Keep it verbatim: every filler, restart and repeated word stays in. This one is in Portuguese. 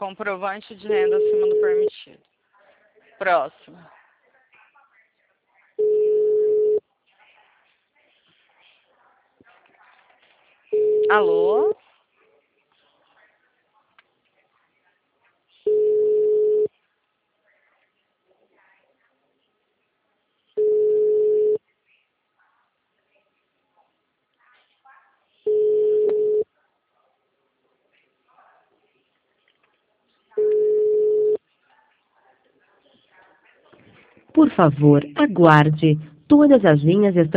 Comprovante de renda acima do permitido. Próximo. Alô? Por favor, aguarde. Todas as linhas estão